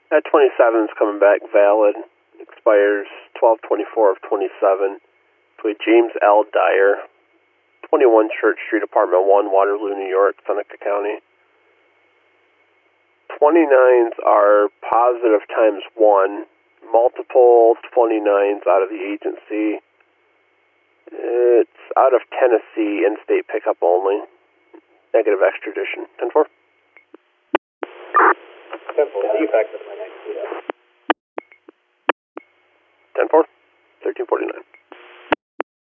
That 27 is coming back valid. Expires 12/24 of 27. To a James L. Dyer, 21 Church Street, Apartment 1, Waterloo, New York, Seneca County. 29s are positive times 1. Multiple 29s out of the agency. It's out of Tennessee, in-state pickup only. Negative extradition. 10-4. 10-4, defect of my next 10-4. 1349.